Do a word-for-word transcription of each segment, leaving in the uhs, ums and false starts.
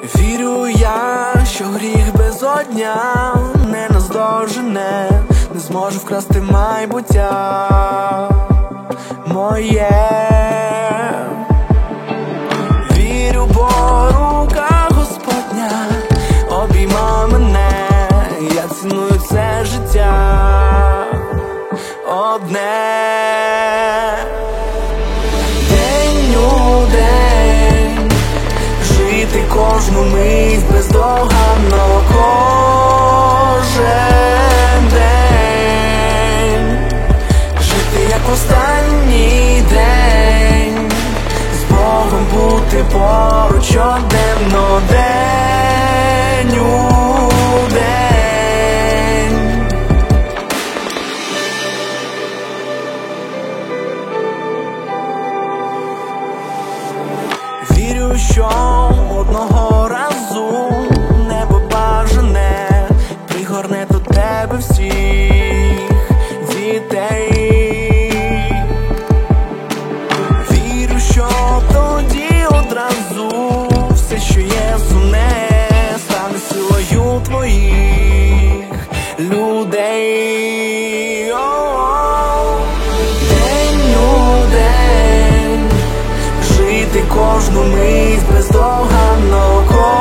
Вірю я, що гріх безодня не наздожене, не зможе вкрасти майбуття моє. Вірю, бо рука Господня обійма мене, я ціную це життя одне. День у день жити кожну мить бездоганно, кожен день жити як останній день, з Богом бути поруч щоденно, день у день. Вірю, що одного разу небо бажане пригорне до тебе всіх дітей. Вірю, що тоді одразу все, що є сумне, стане силою твоїх людей. О-о-о. День у день жити кожну мить бездоганно,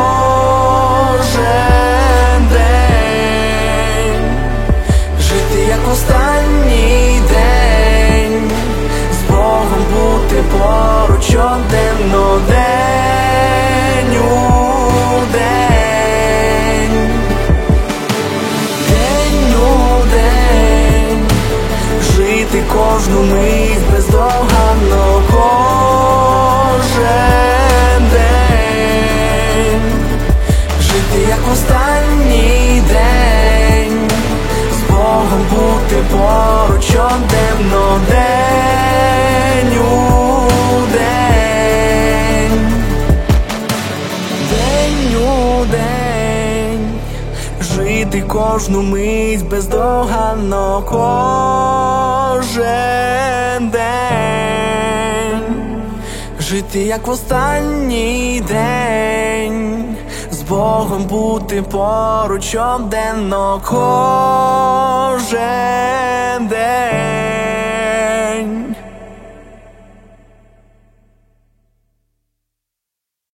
кожен день жити як останній день, з Богом бути поруч щоденно, день у день. День у день жити кожну мить бездоганно, кожен день жити як останній день, з Богом бути поруч щоденно, день у день. День у день жити кожну мить бездоганно, кожен день жити як в останній день, з Богом бути поруч щоденно, кожен день.